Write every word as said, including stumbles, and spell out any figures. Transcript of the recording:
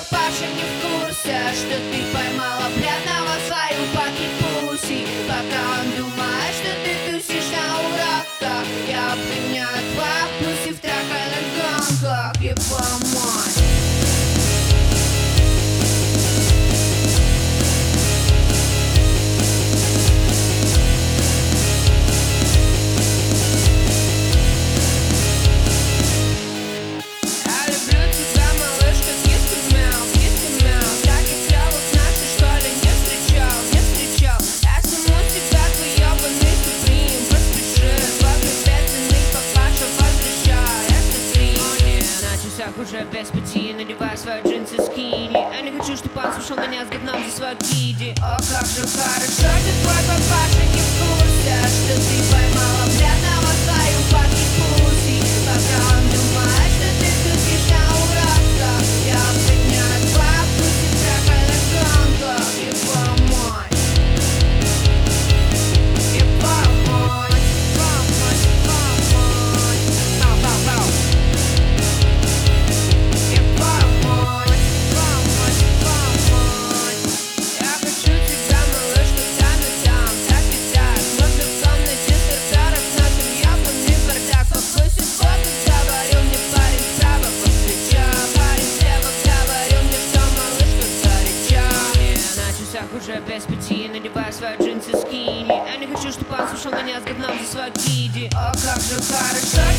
папаша не в курсе, что ты поймала бледного в свою паки-пуси. Пока он думает, что ты тусишь на уроках, я обвиняю твоя пуси в траханных гонках. И помочь. Уже без пяти, надеваю свои джинсы скини. Я не хочу, чтобы он слушал меня с говном за свой киди. О, как же хорошо, что твой папаша не в курсе, что ты поймала бледного в свою паки-пуси. Пока он думает, что ты тусишь на уроках, я обвиняю твоя пуси в траханных гонках. И помочь. И помочь. Помочь, помочь. Пау-пау-пау. Уже без пяти, надеваю свои джинсы скини. Я не хочу, чтобы он слушал меня с говном за свой киди. О, как же хорошо.